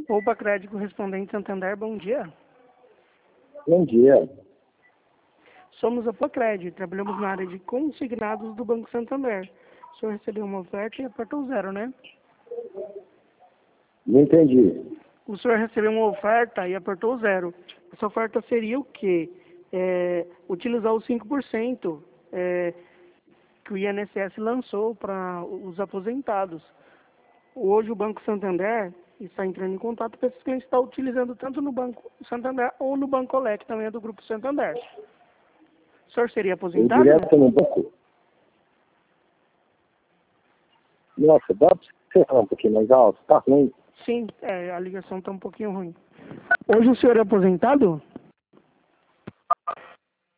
Opa, Crédito Correspondente Santander, bom dia. Bom dia. Somos a Pocred, trabalhamos na área de consignados do Banco Santander. O senhor recebeu uma oferta e apertou 0, né? Não entendi. O senhor recebeu uma oferta e apertou 0. Essa oferta seria o quê? Utilizar os 5% que o INSS lançou para os aposentados. Hoje o Banco Santander está entrando em contato com esses clientes que estão utilizando tanto no Banco Santander ou no Banco Olé, que também é do Grupo Santander. O senhor seria Eu aposentado? direto no banco. Nossa, dá para você falar um pouquinho mais alto? Tá ruim. Sim, a ligação está um pouquinho ruim. Hoje o senhor é aposentado?